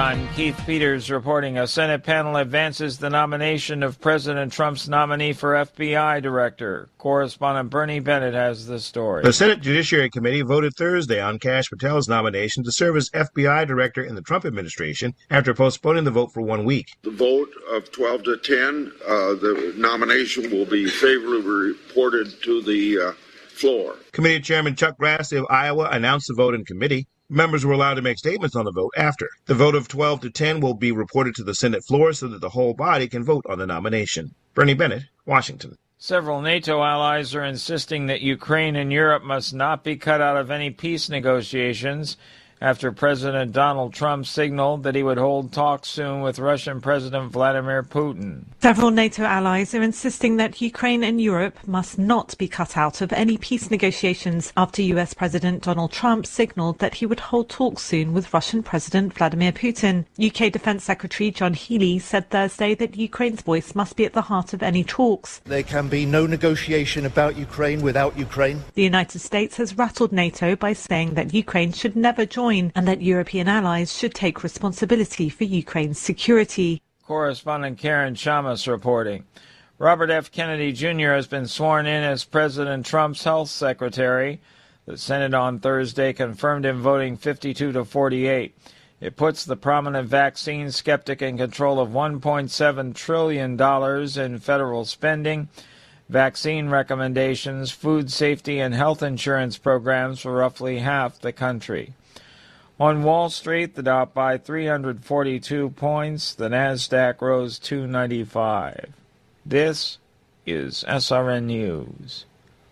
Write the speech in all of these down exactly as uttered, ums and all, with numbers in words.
I'm Keith Peters reporting. A Senate panel advances the nomination of President Trump's nominee for F B I director. Correspondent Bernie Bennett has the story. The Senate Judiciary Committee voted Thursday on Kash Patel's nomination to serve as F B I director in the Trump administration after postponing the vote for one week. The vote of twelve to ten, uh, the nomination will be favorably reported to the uh, floor. Committee Chairman Chuck Grassley of Iowa announced the vote in committee. Members were allowed to make statements on the vote after. The vote of twelve to ten will be reported to the Senate floor so that the whole body can vote on the nomination. Bernie Bennett, Washington. Several NATO allies are insisting that Ukraine and Europe must not be cut out of any peace negotiations after President Donald Trump signaled that he would hold talks soon with Russian President Vladimir Putin. Several NATO allies are insisting that Ukraine and Europe must not be cut out of any peace negotiations after U S President Donald Trump signaled that he would hold talks soon with Russian President Vladimir Putin. U K Defence Secretary John Healey said Thursday that Ukraine's voice must be at the heart of any talks. There can be no negotiation about Ukraine without Ukraine. The United States has rattled NATO by saying that Ukraine should never join and that European allies should take responsibility for Ukraine's security. Correspondent Karen Chamas reporting. Robert F. Kennedy Junior has been sworn in as President Trump's health secretary. The Senate on Thursday confirmed him voting fifty-two to forty-eight. It puts the prominent vaccine skeptic in control of one point seven trillion dollars in federal spending, vaccine recommendations, food safety, and health insurance programs for roughly half the country. On Wall Street, the Dow by three hundred forty-two points. The Nasdaq rose two ninety-five. This is S R N News.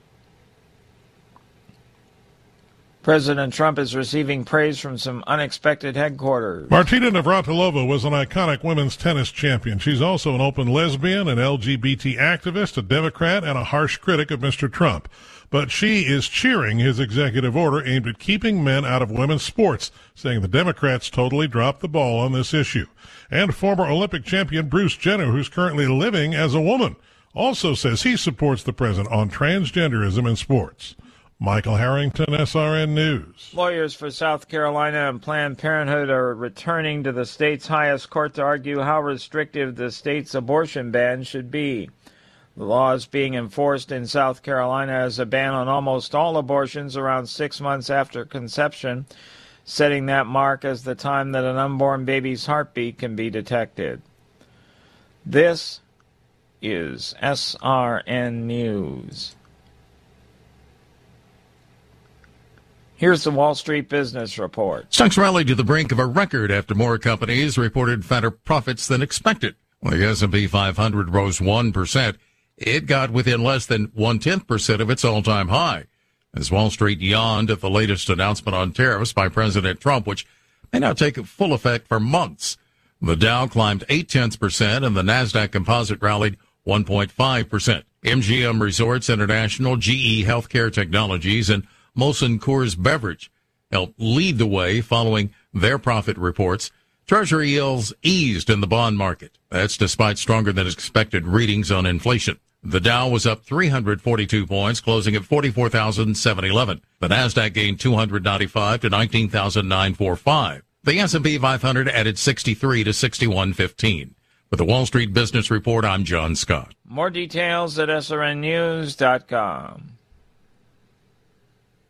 President Trump is receiving praise from some unexpected headquarters. Martina Navratilova was an iconic women's tennis champion. She's also an open lesbian, an L G B T activist, a Democrat, and a harsh critic of Mister Trump. But she is cheering his executive order aimed at keeping men out of women's sports, saying the Democrats totally dropped the ball on this issue. And former Olympic champion Bruce Jenner, who's currently living as a woman, also says he supports the president on transgenderism in sports. Michael Harrington, S R N News. Lawyers for South Carolina and Planned Parenthood are returning to the state's highest court to argue how restrictive the state's abortion ban should be. The law is being enforced in South Carolina as a ban on almost all abortions around six months after conception, setting that mark as the time that an unborn baby's heartbeat can be detected. This is S R N News. Here's the Wall Street Business Report. Stocks rallied to the brink of a record after more companies reported fatter profits than expected. Well, the S and P five hundred rose one percent. It got within less than one-tenth percent of its all-time high, as Wall Street yawned at the latest announcement on tariffs by President Trump, which may not take full effect for months. The Dow climbed eight-tenths percent, and the Nasdaq Composite rallied one point five percent. M G M Resorts International, G E Healthcare Technologies, and Molson Coors Beverage helped lead the way following their profit reports. Treasury yields eased in the bond market. That's despite stronger than expected readings on inflation. The Dow was up three hundred forty-two points, closing at forty-four thousand seven hundred eleven. The Nasdaq gained two hundred ninety-five to nineteen thousand nine hundred forty-five. The S and P five hundred added sixty-three to sixty-one fifteen. With the Wall Street Business Report, I'm John Scott. More details at S R N news dot com.